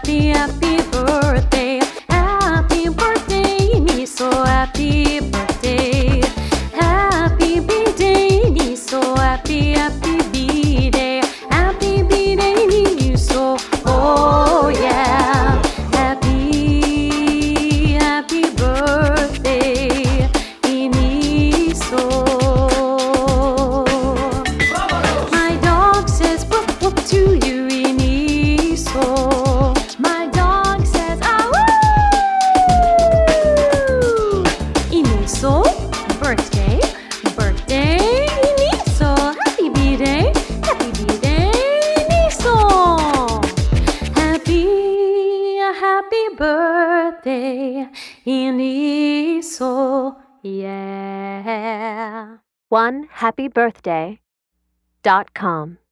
happy, happy birthday. Happy birthday, me so happy birthday. Happy B-day, me so happy, happy B-day. Happy B-day, me so, oh yeah. Happy, happy birthday, me so. My dog says whoop whoop to you. My dog says, ah, woo! Iniso, birthday, birthday, Iniso. Happy B-day, Iniso. Happy birthday, Iniso, yeah. OneHappyBirthday.com